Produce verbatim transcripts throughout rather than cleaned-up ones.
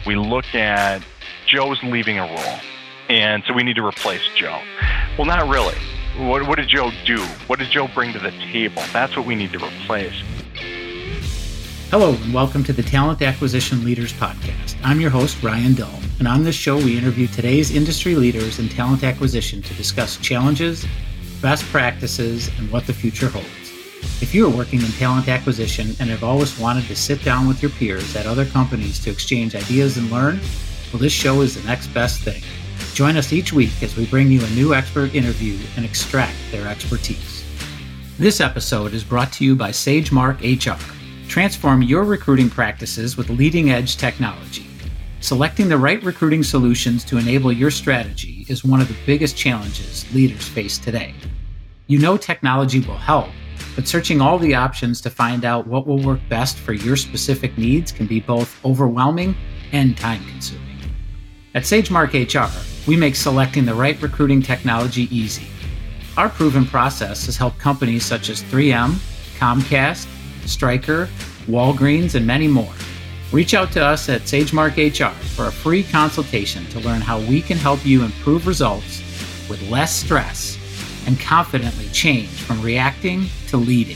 we look at Joe's leaving a role, and so we need to replace Joe. Well, not really. What, what did Joe do? What did Joe bring to the table? That's what we need to replace. Hello, and welcome to the Talent Acquisition Leaders Podcast. I'm your host, Ryan Dull, and on this show, we interview today's industry leaders in talent acquisition to discuss challenges, best practices, and what the future holds. If you are working in talent acquisition and have always wanted to sit down with your peers at other companies to exchange ideas and learn, well, this show is the next best thing. Join us each week as we bring you a new expert interview and extract their expertise. This episode is brought to you by SageMark H R. Transform your recruiting practices with leading-edge technology. Selecting the right recruiting solutions to enable your strategy is one of the biggest challenges leaders face today. You know technology will help, but searching all the options to find out what will work best for your specific needs can be both overwhelming and time-consuming. At SageMark H R, we make selecting the right recruiting technology easy. Our proven process has helped companies such as three M, Comcast, Stryker, Walgreens, and many more. Reach out to us at SageMark H R for a free consultation to learn how we can help you improve results with less stress and confidently change from reacting to leading.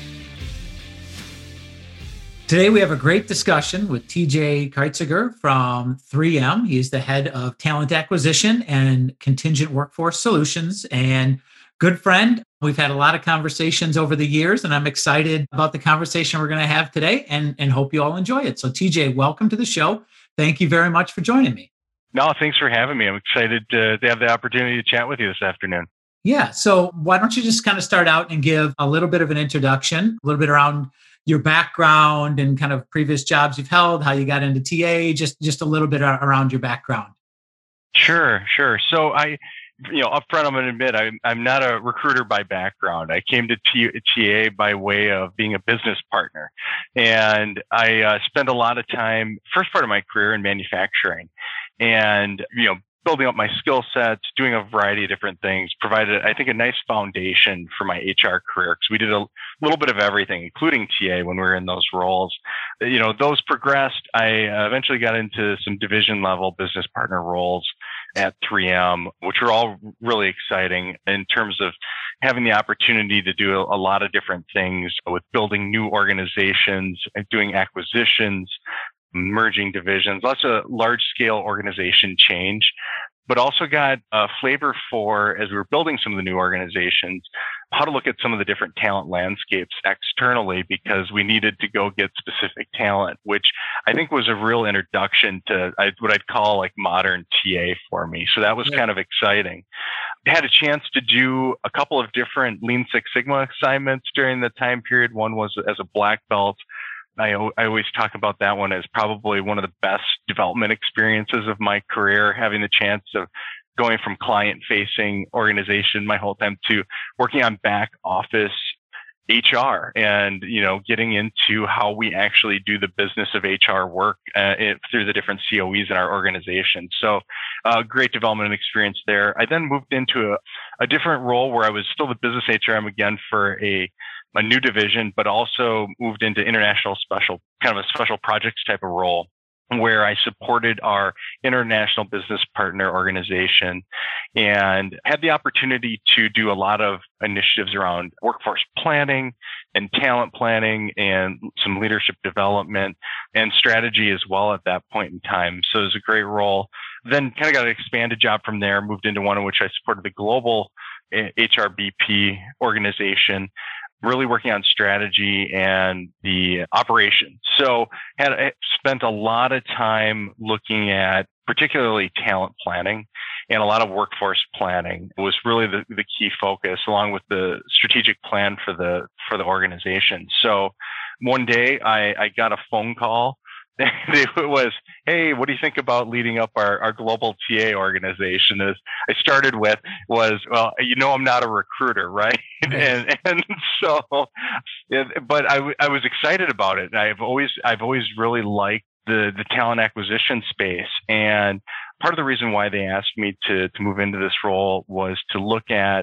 Today, we have a great discussion with T J Kreiziger from three M. He's the head of talent acquisition and contingent workforce solutions and good friend. We've had a lot of conversations over the years, and I'm excited about the conversation we're going to have today and, and hope you all enjoy it. So T J, welcome to the show. Thank you very much for joining me. No, thanks for having me. I'm excited to, to have the opportunity to chat with you this afternoon. Yeah. So why don't you just kind of start out and give a little bit of an introduction, a little bit around your background and kind of previous jobs you've held, how you got into T A, just, just a little bit around your background. Sure, sure. So I, you know, up front, I'm going to admit I'm, I'm not a recruiter by background. I came to T- TA by way of being a business partner. And I uh, spent a lot of time, first part of my career in manufacturing and, you know, building up my skill sets, doing a variety of different things, provided, I think, a nice foundation for my H R career because we did a little bit of everything, including T A when we were in those roles. You know, those progressed. I uh, eventually got into some division level business partner roles at three M, which are all really exciting in terms of having the opportunity to do a, a lot of different things with building new organizations, doing acquisitions, merging divisions, lots of large scale organization change, but also got a flavor for, as we were building some of the new organizations, how to look at some of the different talent landscapes externally because we needed to go get specific talent, which I think was a real introduction to what I'd call like modern T A for me. So that was yeah. kind of exciting. I had a chance to do a couple of different Lean Six Sigma assignments during the time period. One was as a black belt. I, I always talk about that one as probably one of the best development experiences of my career, having the chance of going from client-facing organization my whole time to working on back office H R and, you know, getting into how we actually do the business of H R work uh, it, through the different C O Es in our organization. So uh, great development experience there. I then moved into a, a different role where I was still the business H R M again for a a new division, but also moved into international special, kind of a special projects type of role where I supported our international business partner organization and had the opportunity to do a lot of initiatives around workforce planning and talent planning and some leadership development and strategy as well at that point in time. So it was a great role. Then kind of got an expanded job from there, moved into one in which I supported the global H R B P organization, really working on strategy and the operation. So had I spent a lot of time looking at particularly talent planning and a lot of workforce planning was really the, the key focus along with the strategic plan for the for the organization. So one day I, I got a phone call. It was, hey, what do you think about leading up our, our global T A organization? As I started with was, well, you know, I'm not a recruiter, right? and and so, but I, I was excited about it. I've always I've always really liked the the talent acquisition space, and part of the reason why they asked me to to move into this role was to look at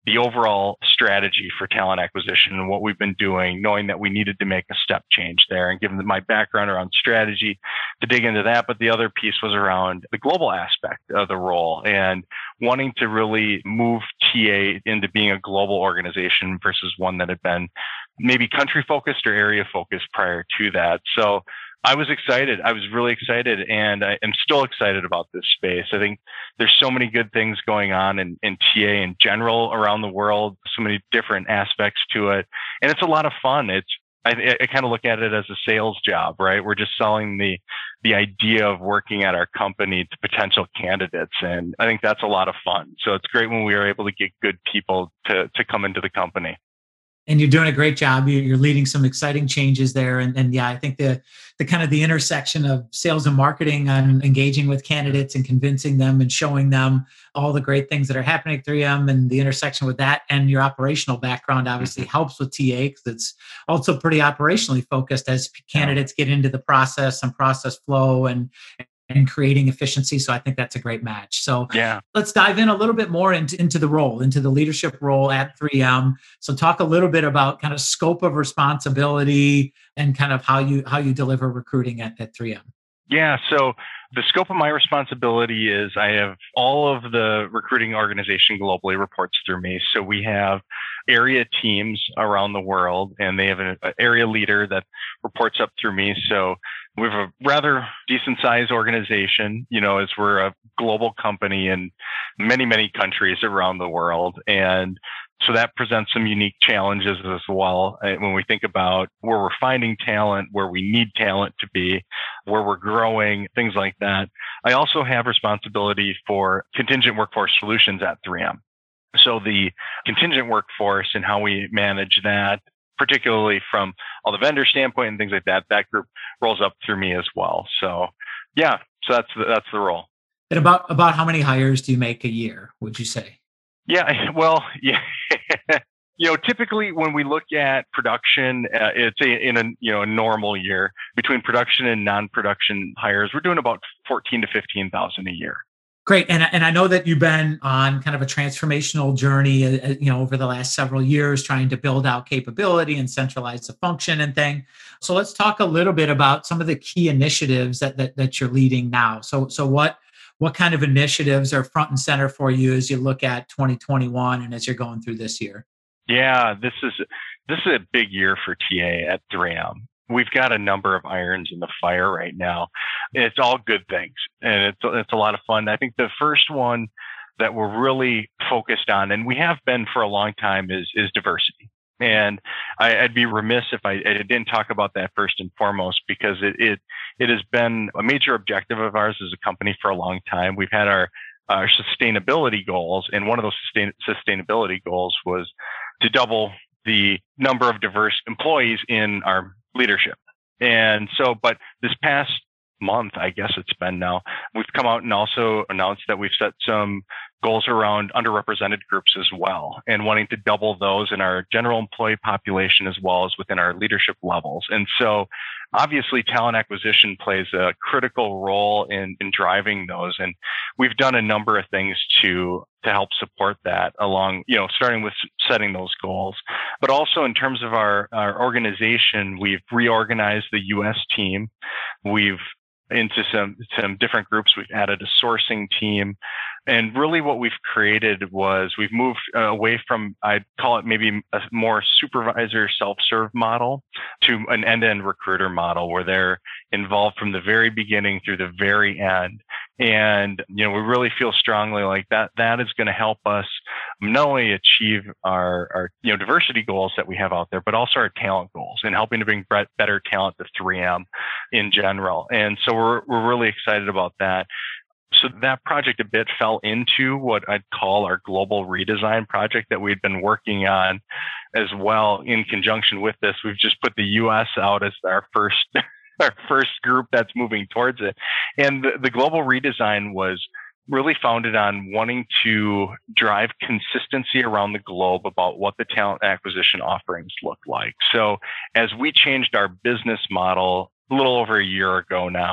the overall strategy for talent acquisition and what we've been doing, knowing that we needed to make a step change there, and given my background around strategy to dig into that. But the other piece was around the global aspect of the role and wanting to really move T A into being a global organization versus one that had been maybe country focused or area focused prior to that. So I was excited. I was really excited, and I am still excited about this space. I think there's so many good things going on in, in T A in general around the world, so many different aspects to it. And it's a lot of fun. It's I, I kind of look at it as a sales job, right? We're just selling the the idea of working at our company to potential candidates. And I think that's a lot of fun. So it's great when we are able to get good people to to come into the company. And you're doing a great job. You're leading some exciting changes there. And, and yeah, I think the the kind of the intersection of sales and marketing and engaging with candidates and convincing them and showing them all the great things that are happening at three M, and the intersection with that and your operational background obviously helps with T A, because it's also pretty operationally focused as candidates get into the process and process flow and and creating efficiency. So I think that's a great match. So yeah, let's dive in a little bit more into, into the role, into the leadership role at three M. So talk a little bit about kind of scope of responsibility and kind of how you how you deliver recruiting at, at three M. Yeah. So the scope of my responsibility is I have all of the recruiting organization globally reports through me. So we have area teams around the world, and they have an area leader that reports up through me. So we have a rather decent sized organization, you know, as we're a global company in many, many countries around the world. And so that presents some unique challenges as well when we think about where we're finding talent, where we need talent to be, where we're growing, things like that. I also have responsibility for contingent workforce solutions at three M. So the contingent workforce and how we manage that, particularly from all the vendor standpoint and things like that, that group rolls up through me as well. So yeah, so that's the, that's the role. And about, about how many hires do you make a year, would you say? Yeah, well, yeah. You know, typically when we look at production, uh, it's a, in a you know a normal year between production and non-production hires, we're doing about fourteen to fifteen thousand a year. Great, and and I know that you've been on kind of a transformational journey, uh, you know, over the last several years, trying to build out capability and centralize the function and thing. So let's talk a little bit about some of the key initiatives that that, that you're leading now. So so what what kind of initiatives are front and center for you as you look at twenty twenty-one and as you're going through this year? Yeah, this is this is a big year for T A at three M. We've got a number of irons in the fire right now. It's all good things, and it's it's a lot of fun. I think the first one that we're really focused on, and we have been for a long time, is is diversity. And I, I'd be remiss if I, I didn't talk about that first and foremost, because it, it it has been a major objective of ours as a company for a long time. We've had our our sustainability goals, and one of those sustain, sustainability goals was to double the number of diverse employees in our leadership. And so, but this past month, I guess it's been now, we've come out and also announced that we've set some goals around underrepresented groups as well, and wanting to double those in our general employee population as well as within our leadership levels. And so obviously talent acquisition plays a critical role in, in driving those. And we've done a number of things to to help support that, along, you know, starting with setting those goals. But also in terms of our, our organization, we've reorganized the U S team. We've into some some different groups. We've added a sourcing team. And really what we've created was we've moved uh, away from, I'd call it maybe a more supervisor self-serve model to an end-to-end recruiter model, where they're involved from the very beginning through the very end. And, you know, we really feel strongly like that, that is going to help us not only achieve our, our, you know, diversity goals that we have out there, but also our talent goals, and helping to bring better talent to three M in general. And so we're, we're really excited about that. So that project a bit fell into what I'd call our global redesign project that we'd been working on as well. In conjunction with this, we've just put the U S out as our first our first group that's moving towards it. And the, the global redesign was really founded on wanting to drive consistency around the globe about what the talent acquisition offerings look like. So as we changed our business model a little over a year ago now,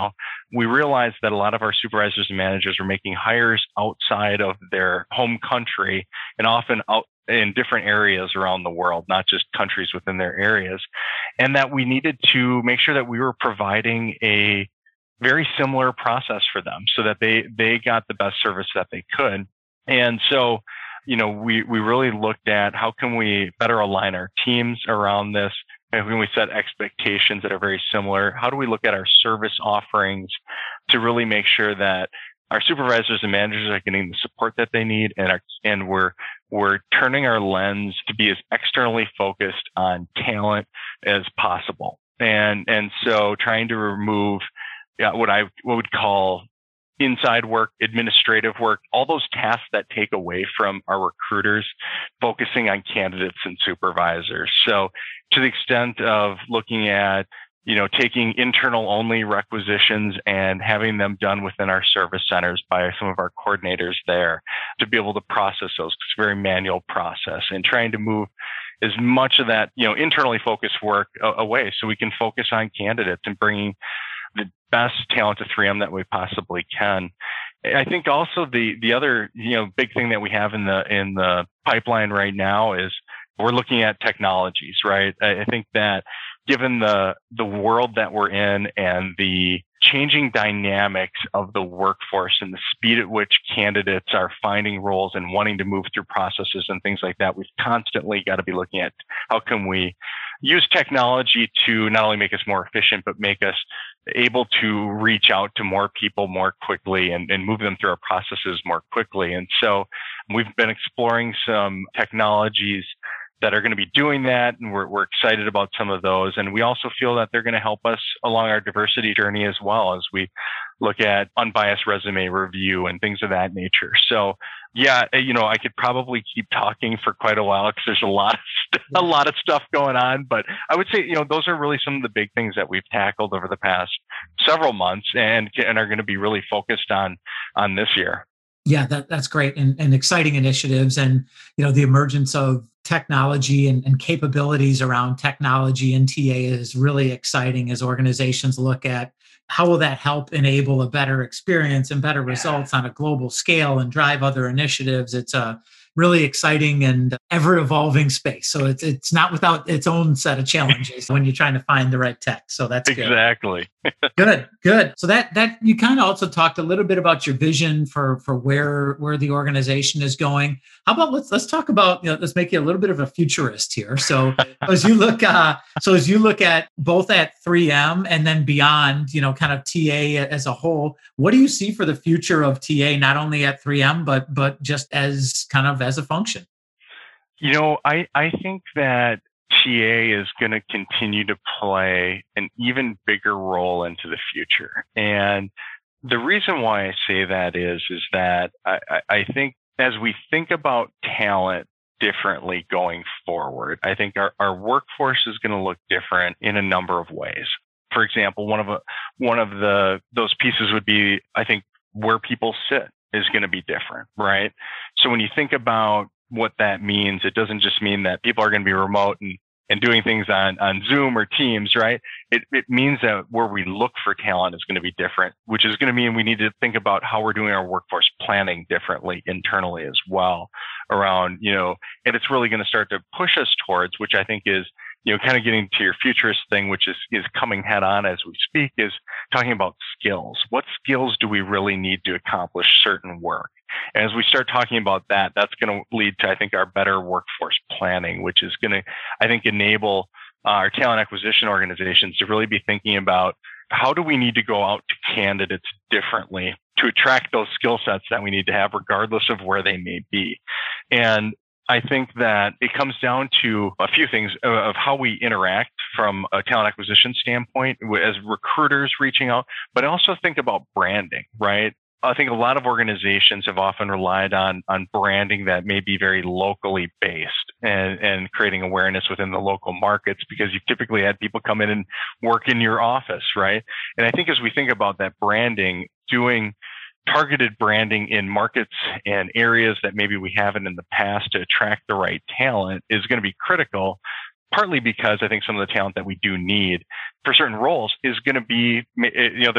we realized that a lot of our supervisors and managers were making hires outside of their home country and often out in different areas around the world, not just countries within their areas, and that we needed to make sure that we were providing a very similar process for them so that they they got the best service that they could. And so, you know, we we really looked at how can we better align our teams around this. And when we set expectations that are very similar, how do we look at our service offerings to really make sure that our supervisors and managers are getting the support that they need, and our, and we're we're turning our lens to be as externally focused on talent as possible, and and so trying to remove yeah, what I what would call inside work, administrative work, all those tasks that take away from our recruiters, focusing on candidates and supervisors. So to the extent of looking at, you know, taking internal only requisitions and having them done within our service centers by some of our coordinators there to be able to process those. It's a very manual process, and trying to move as much of that, you know, internally focused work away so we can focus on candidates and bringing the best talent to three M that we possibly can. I think also the the other, you know, big thing that we have in the in the pipeline right now is we're looking at technologies, right? I think that given the the world that we're in and the changing dynamics of the workforce and the speed at which candidates are finding roles and wanting to move through processes and things like that, we've constantly got to be looking at how can we use technology to not only make us more efficient, but make us able to reach out to more people more quickly and, and move them through our processes more quickly. And so we've been exploring some technologies that are going to be doing that, and we're, we're excited about some of those. And we also feel that they're going to help us along our diversity journey as well as we look at unbiased resume review and things of that nature. So yeah, you know, I could probably keep talking for quite a while because there's a lot of st- a lot of stuff going on. But I would say, you know, those are really some of the big things that we've tackled over the past several months and, and are going to be really focused on on this year. Yeah, that, that's great and, and exciting initiatives, and you know the emergence of technology and, and capabilities around technology in T A is really exciting as organizations look at how will that help enable a better experience and better results on a global scale and drive other initiatives. It's a really exciting and ever-evolving space. So it's it's not without its own set of challenges when you're trying to find the right tech. So that's good. Exactly. Good, good. So that that you kind of also talked a little bit about your vision for for where where the organization is going. How about let's let's talk about, you know, let's make you a little bit of a futurist here. So as you look uh so as you look at both at three M and then beyond, you know, kind of T A as a whole, what do you see for the future of T A, not only at three M but but just as kind of as a function? You know, I, I think that T A is going to continue to play an even bigger role into the future. And the reason why I say that is, is that I, I think as we think about talent differently going forward, I think our, our workforce is going to look different in a number of ways. For example, one of a, one of the those pieces would be, I think, where people sit is going to be different, right? So when you think about what that means, it doesn't just mean that people are going to be remote and, and doing things on, on Zoom or Teams, right? It, it means that where we look for talent is going to be different, which is going to mean we need to think about how we're doing our workforce planning differently internally as well around, you know, and it's really going to start to push us towards, which I think is, you know, kind of getting to your futurist thing, which is, is coming head on as we speak, is talking about skills. What skills do we really need to accomplish certain work? And as we start talking about that, that's going to lead to, I think, our better workforce planning, which is going to, I think, enable uh, our talent acquisition organizations to really be thinking about how do we need to go out to candidates differently to attract those skill sets that we need to have, regardless of where they may be. And I think that it comes down to a few things of how we interact from a talent acquisition standpoint as recruiters reaching out, but also think about branding, right? I think a lot of organizations have often relied on on branding that may be very locally based and, and creating awareness within the local markets because you've typically had people come in and work in your office, right? And I think as we think about that branding, doing targeted branding in markets and areas that maybe we haven't in the past to attract the right talent is going to be critical, partly because I think some of the talent that we do need for certain roles is going to be, you know, there's a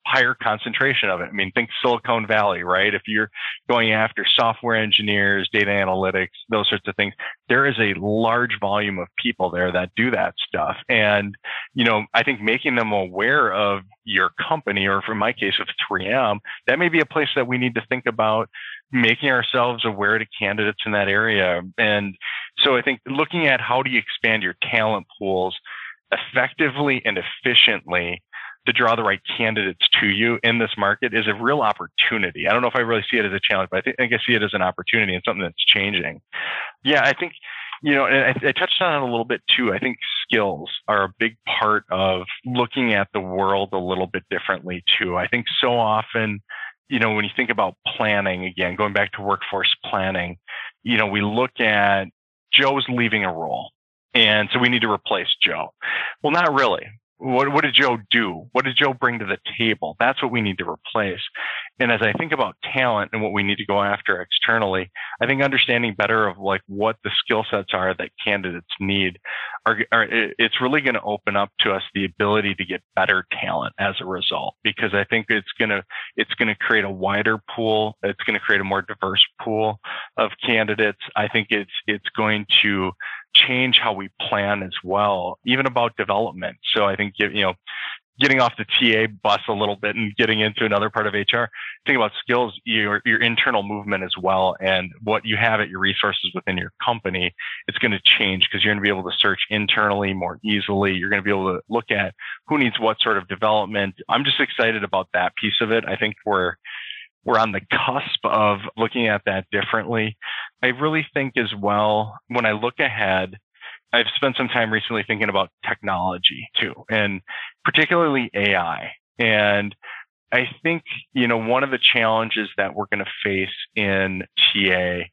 higher concentration of it. I mean, think Silicon Valley, right? If you're going after software engineers, data analytics, those sorts of things, there is a large volume of people there that do that stuff. And, you know, I think making them aware of your company, or for my case with three M, that may be a place that we need to think about making ourselves aware to candidates in that area. And so I think looking at how do you expand your talent pools effectively and efficiently to draw the right candidates to you in this market is a real opportunity. I don't know if I really see it as a challenge, but I think, I think I see it as an opportunity and something that's changing. Yeah, I think, you know, and I, I touched on it a little bit too. I think skills are a big part of looking at the world a little bit differently too. I think so often, you know, when you think about planning, again, going back to workforce planning, you know, we look at Joe's leaving a role, and so we need to replace Joe. Well, not really. What, what did Joe do? What did Joe bring to the table? That's what we need to replace. And as I think about talent and what we need to go after externally, I think understanding better of like what the skill sets are that candidates need are, are it's really going to open up to us the ability to get better talent as a result, because I think it's going to, it's going to create a wider pool. It's going to create a more diverse pool of candidates. I think it's, it's going to change how we plan as well, even about development. So I think, you know, getting off the T A bus a little bit and getting into another part of H R, think about skills, your, your internal movement as well. And what you have at your resources within your company, it's going to change because you're going to be able to search internally more easily. You're going to be able to look at who needs what sort of development. I'm just excited about that piece of it. I think we're, we're on the cusp of looking at that differently. I really think as well, when I look ahead, I've spent some time recently thinking about technology too, and particularly A I. And I think, you know, one of the challenges that we're going to face in T A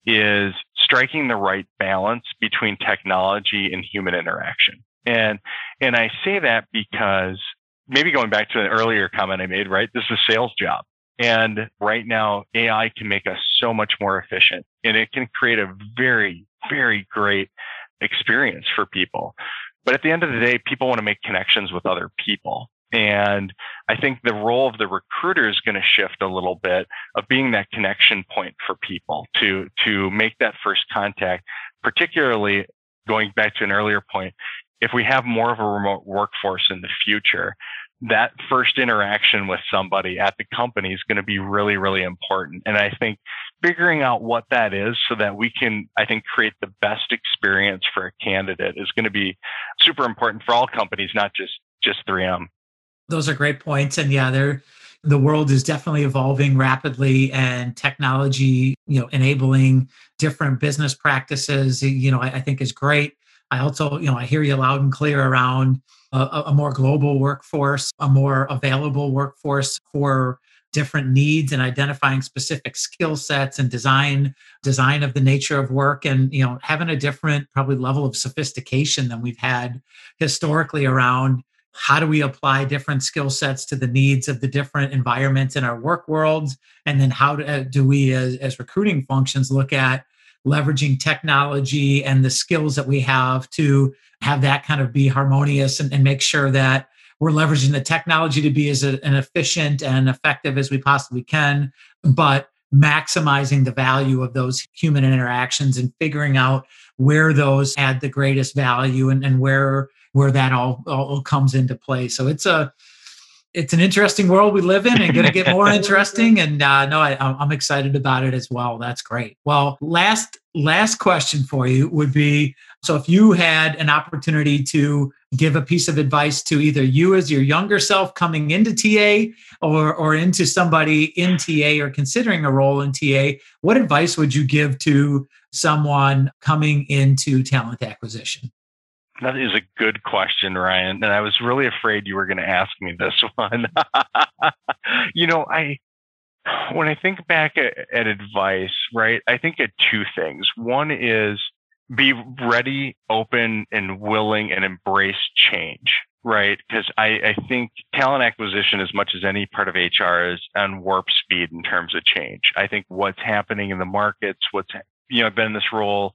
is striking the right balance between technology and human interaction. And, and I say that because maybe going back to an earlier comment I made, right? This is a sales job. And right now, A I can make us so much more efficient, and it can create a very, very great experience for people. But at the end of the day, people want to make connections with other people. And I think the role of the recruiter is going to shift a little bit of being that connection point for people to, to make that first contact, particularly going back to an earlier point. If we have more of a remote workforce in the future, that first interaction with somebody at the company is going to be really, really important. And I think figuring out what that is so that we can, I think, create the best experience for a candidate is going to be super important for all companies, not just, just three M. Those are great points. And yeah, they're, the world is definitely evolving rapidly, and technology, you know, enabling different business practices, you know, I, I think is great. I also, you know, I hear you loud and clear around a, a more global workforce, a more available workforce for different needs, and identifying specific skill sets and design, design of the nature of work, and, you know, having a different probably level of sophistication than we've had historically around how do we apply different skill sets to the needs of the different environments in our work worlds, and then how do, uh, do we as, as recruiting functions look at leveraging technology and the skills that we have to have that kind of be harmonious, and, and make sure that we're leveraging the technology to be as a, an efficient and effective as we possibly can, but maximizing the value of those human interactions and figuring out where those add the greatest value, and, and where where that all, all comes into play. So it's a it's an interesting world we live in, and going to get more interesting. And uh, no, I, I'm excited about it as well. That's great. Well, last last question for you would be, so if you had an opportunity to give a piece of advice to either you as your younger self coming into T A, or or into somebody in T A or considering a role in T A, what advice would you give to someone coming into talent acquisition? That is a good question, Ryan. And I was really afraid you were going to ask me this one. You know, I, when I think back at, at advice, right, I think at two things. One is be ready, open, and willing, and embrace change, right? Because I, I think talent acquisition, as much as any part of H R, is on warp speed in terms of change. I think what's happening in the markets, what's, you know, I've been in this role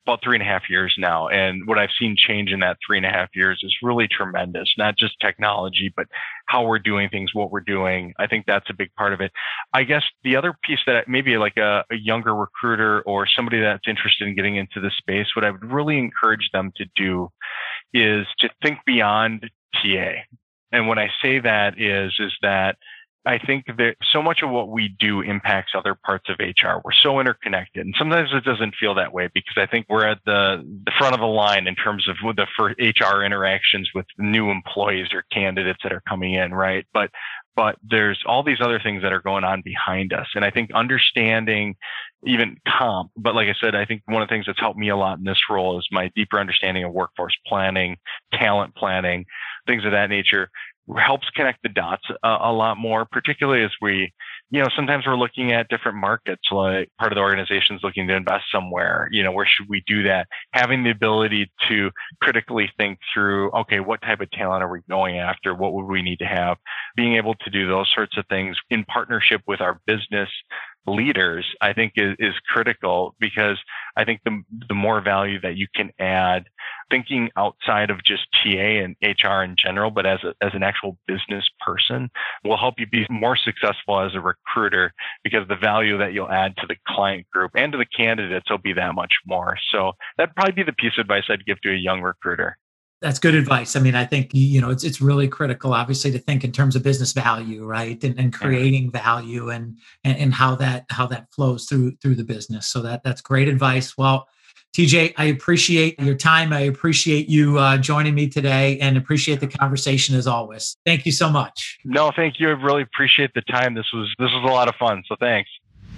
about three and a half years now. And what I've seen change in that three and a half years is really tremendous, not just technology, but how we're doing things, what we're doing. I think that's a big part of it. I guess the other piece that maybe like a, a younger recruiter or somebody that's interested in getting into this space, what I would really encourage them to do is to think beyond T A. And when I say that is, is that I think that so much of what we do impacts other parts of H R. We're so interconnected. And sometimes it doesn't feel that way because I think we're at the, the front of the line in terms of the for H R interactions with new employees or candidates that are coming in, right? But but there's all these other things that are going on behind us. And I think understanding even comp, but like I said, I think one of the things that's helped me a lot in this role is my deeper understanding of workforce planning, talent planning, things of that nature. Helps connect the dots a, a lot more, particularly as we, you know, sometimes we're looking at different markets, like part of the organization is looking to invest somewhere, you know, where should we do that? Having the ability to critically think through, okay, what type of talent are we going after? What would we need to have? Being able to do those sorts of things in partnership with our business leaders, I think is, is critical because I think the the more value that you can add thinking outside of just T A and H R in general, but as a, as an actual business person will help you be more successful as a recruiter because the value that you'll add to the client group and to the candidates will be that much more. So that'd probably be the piece of advice I'd give to a young recruiter. That's good advice. I mean, I think, you know, it's it's really critical, obviously, to think in terms of business value, right? And, and creating value and, and and how that how that flows through through the business. So that that's great advice. Well, T J, I appreciate your time. I appreciate you uh, joining me today and appreciate the conversation as always. Thank you so much. No, thank you. I really appreciate the time. This was this was a lot of fun. So thanks.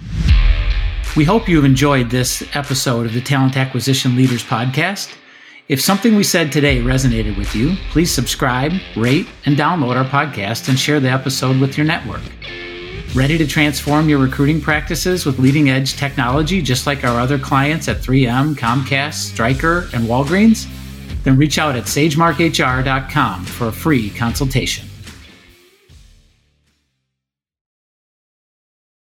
We hope you've enjoyed this episode of the Talent Acquisition Leaders Podcast. If something we said today resonated with you, please subscribe, rate, and download our podcast and share the episode with your network. Ready to transform your recruiting practices with leading-edge technology just like our other clients at three M, Comcast, Stryker, and Walgreens? Then reach out at sagemark h r dot com for a free consultation.